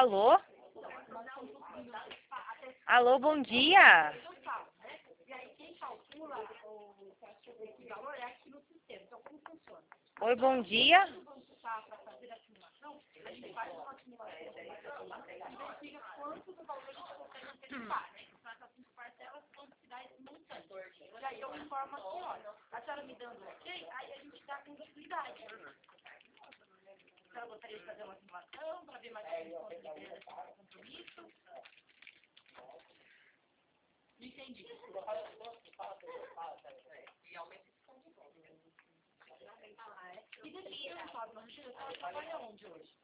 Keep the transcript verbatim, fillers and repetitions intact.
Alô? Alô, bom dia. Oi, bom dia. E aí eu informo assim, olha, a senhora me dando ok, aí a gente dá com tranquilidade. A senhora gostaria de fazer uma simulação para ver mais ou menos quanto de grana esse compromisso? Não entendi. E aumenta esse ponto. Ah, é? E desse dia, Fábio, a gente trabalha onde hoje?